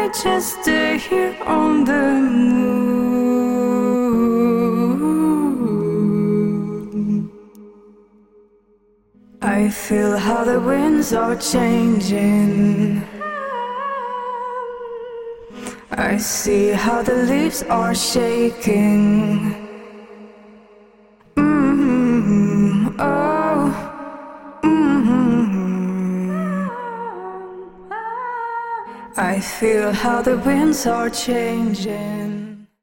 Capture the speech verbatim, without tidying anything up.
I just stay here on the moon. I feel how the winds are changing. I see how the leaves are shaking. Mm-hmm. Oh, mm-hmm. I feel how the winds are changing.